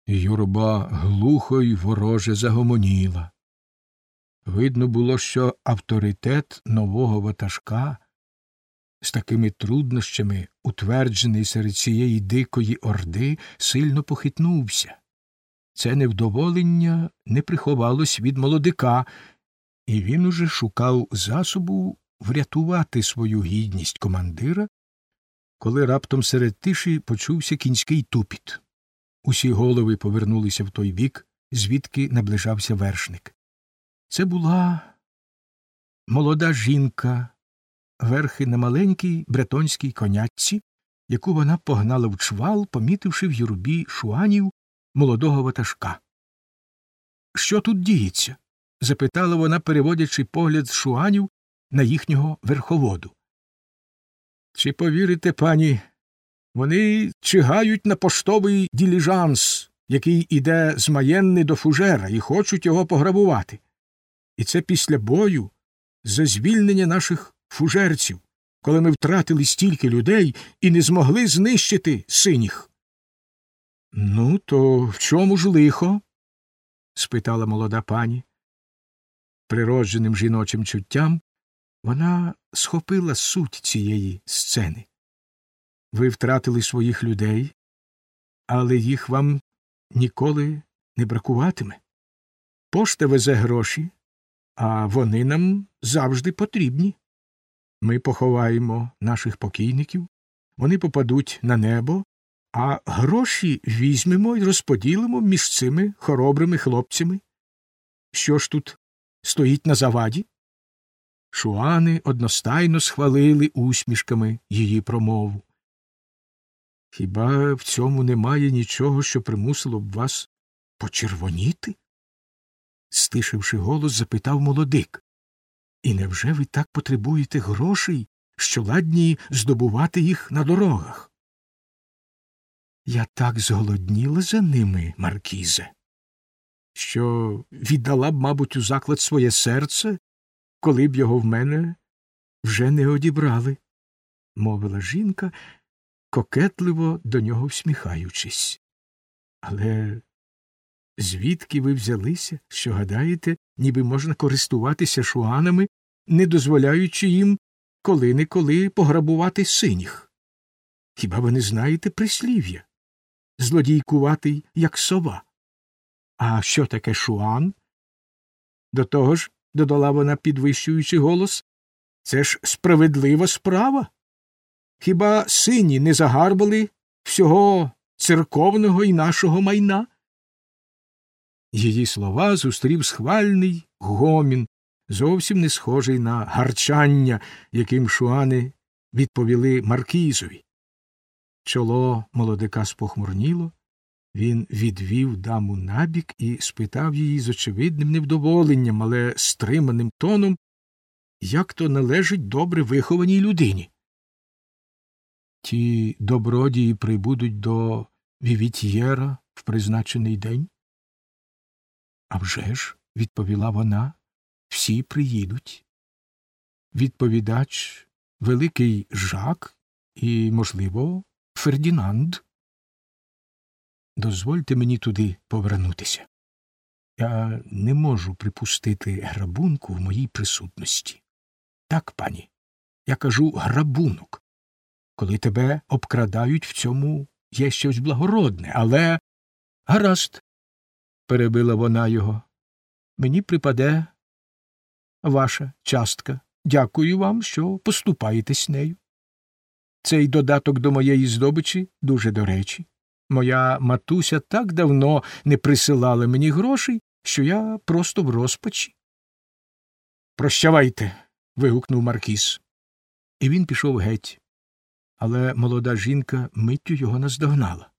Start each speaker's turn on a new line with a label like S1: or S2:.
S1: Юрба глухо й вороже загомоніла. Видно було, що авторитет нового ватажка, з такими труднощами утверджений серед цієї дикої орди, сильно похитнувся. Це невдоволення не приховалось від молодика, і він уже шукав засобу врятувати свою гідність командира, коли раптом серед тиші почувся кінський тупіт. Усі голови повернулися в той бік, звідки наближався вершник. Це була молода жінка, верхи на маленькій бретонській конячці, яку вона погнала в чвал, помітивши в юрбі шуанів молодого ватажка. «Що тут діється?» – запитала вона, переводячи погляд з шуанів на їхнього верховоду. «Чи повірите, пані, вони чигають на поштовий діліжанс, який іде з Маєнни до Фужера, і хочуть його пограбувати. І це після бою за звільнення наших фужерців, коли ми втратили стільки людей і не змогли знищити синіх». «Ну, то в чому ж лихо?» – спитала молода пані. Природженим жіночим чуттям вона схопила суть цієї сцени. «Ви втратили своїх людей, але їх вам ніколи не бракуватиме. Пошта везе гроші, а вони нам завжди потрібні. Ми поховаємо наших покійників, вони попадуть на небо, а гроші візьмемо і розподілимо між цими хоробрими хлопцями. Що ж тут стоїть на заваді?» Шуани одностайно схвалили усмішками її промову. «Хіба в цьому немає нічого, що примусило б вас почервоніти?» Стишивши голос, запитав молодик. «І невже ви так потребуєте грошей, що ладні здобувати їх на дорогах?» «Я так зголодніла за ними, маркізе, що віддала б, мабуть, у заклад своє серце, коли б його в мене вже не одібрали», – мовила жінка, кокетливо до нього всміхаючись. «Але звідки ви взялися, що гадаєте, ніби можна користуватися шуанами, не дозволяючи їм коли-неколи пограбувати синіх? Хіба ви не знаєте прислів'я? Злодійкуватий, як сова. А що таке шуан? До того ж, — додала вона, підвищуючи голос, — це ж справедлива справа. Хіба сині не загарбали всього церковного і нашого майна?» Її слова зустрів схвальний гомін, зовсім не схожий на гарчання, яким шуани відповіли маркізові. Чоло молодика спохмурніло, він відвів даму набік і спитав її з очевидним невдоволенням, але стриманим тоном, як то належить добре вихованій людині. «Ті добродії прибудуть до Вівітьєра в призначений день?» «А вже ж», – відповіла вона, – «всі приїдуть. Відповідач – великий Жак і, можливо, Фердінанд. Дозвольте мені туди повернутися. Я не можу припустити грабунку в моїй присутності. Так, пані, я кажу грабунок. Коли тебе обкрадають, в цьому є щось благородне, але… Гаразд, – перебила вона його, – мені припаде ваша частка. Дякую вам, що поступаєтесь нею. Цей додаток до моєї здобичі дуже до речі. Моя матуся так давно не присилала мені грошей, що я просто в розпачі». «Прощавайте», – вигукнув маркіз. І він пішов геть. Але молода жінка миттю його наздогнала.